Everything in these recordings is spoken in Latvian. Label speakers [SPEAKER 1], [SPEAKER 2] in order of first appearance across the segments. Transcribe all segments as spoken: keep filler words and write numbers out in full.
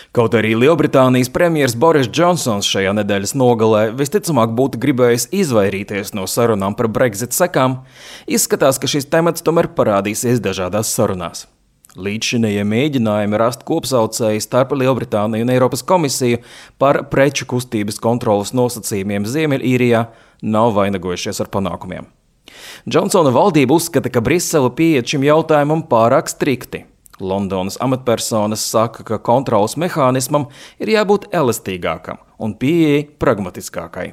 [SPEAKER 1] Kaut arī Lielbritānijas premjers Boris Džonsons šajā nedēļas nogalē visticamāk būtu gribējis izvairīties no sarunām par Brexit sekām, izskatās, ka šis temats tomēr parādīsies dažādās sarunās. Līdzšinējie mēģinājumi rast kopsaucēju starp Lielbritāniju un Eiropas komisiju par preču kustības kontrolas nosacījumiem Ziemeļīrijā nav vainagojušies ar panākumiem. Džonsona valdība uzskata, ka Brisele pieiet šim jautājumam pārāk strikti. Londonas amatpersonas saka, ka kontrolas mehānismam ir jābūt elastīgākam un pieeja pragmatiskākai.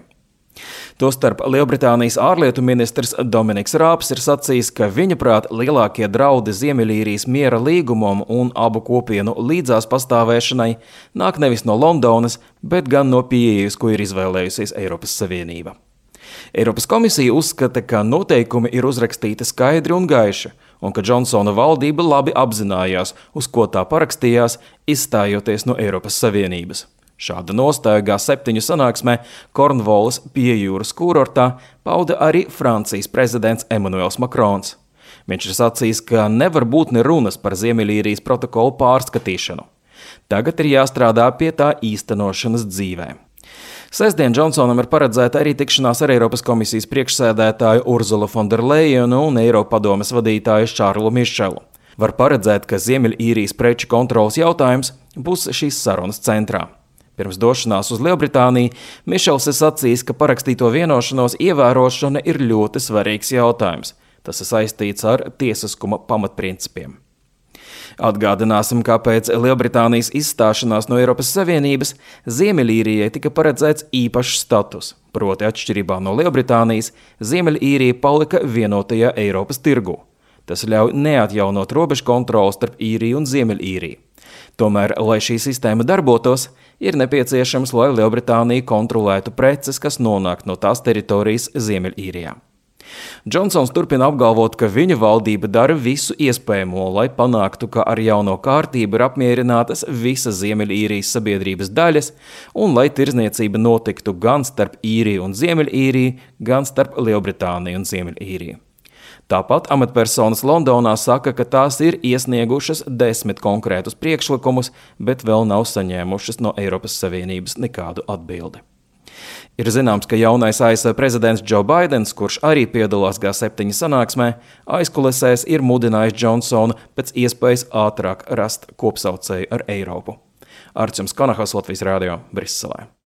[SPEAKER 1] Tostarp Lielbritānijas ārlietu ministrs Dominiks Rāps ir sacījis, ka viņa prāt lielākie draudi Ziemeļīrijas miera līgumam un abu kopienu līdzās pastāvēšanai nāk nevis no Londonas, bet gan no pieejas, ko ir izvēlējusies Eiropas Savienība. Eiropas komisija uzskata, ka noteikumi ir uzrakstīti skaidri un gaiši, un ka Džonsona valdība labi apzinājās, uz ko tā parakstījās, izstājoties no Eiropas Savienības. Šāda nostāja G septiņu sanāksmē Kornvolas piejūras kurortā pauda arī Francijas prezidents Emmanuels Macrons. Viņš ir sacījis, ka nevar būt ne runas par Ziemeļīrijas protokolu pārskatīšanu. Tagad ir jāstrādā pie tā īstenošanas dzīvē. Sestdien Džonsonam ir paredzēta arī tikšanās ar Eiropas komisijas priekšsēdētāju Urzulu Fonderlejenu un Eiropadomes vadītāju Šārlu Mišelu. Var paredzēt, ka Ziemeļīrijas preču kontrolas jautājums būs šīs sarunas centrā. Pirms došanās uz Lielbritāniju Mišels ir sacījis, ka parakstīto vienošanos ievērošana ir ļoti svarīgs jautājums. Tas ir saistīts ar tiesiskuma pamatprincipiem. Atgādināsim, kā pēc Lielbritānijas izstāšanās no Eiropas Savienības Ziemeļīrijai tika paredzēts īpašs status, proti atšķirībā no Lielbritānijas, Ziemeļīrija palika vienotajā Eiropas tirgū. Tas ļauj neatjaunot robežu kontroli starp Īriju un Ziemeļīriju. Tomēr, lai šī sistēma darbotos, ir nepieciešams, lai Lielbritānija kontrolētu preces, kas nonāk no tās teritorijas Ziemeļīrijā. Džonsons turpina apgalvot, ka viņa valdība dara visu iespējamo, lai panāktu, ka ar jauno kārtību ir apmierinātas visas Ziemeļīrijas sabiedrības daļas un lai tirzniecība notiktu gan starp Īriju un Ziemeļīriju, gan starp Lielbritāniju un Ziemeļīriju. Tāpat amatpersonas Londonā saka, ka tās ir iesniegušas desmit konkrētus priekšlikumus, bet vēl nav saņēmušas no Eiropas Savienības nekādu atbildi. Ir zināms, ka jaunais A S V prezidents Joe Baidens, kurš arī piedalās G septiņu sanāksmē, aizkulisēs ir mudinājis Džonsonu pēc iespējas ātrāk rast kopsaucēju ar Eiropu. Arčuns Kanahas, Latvijas radio, Briselē.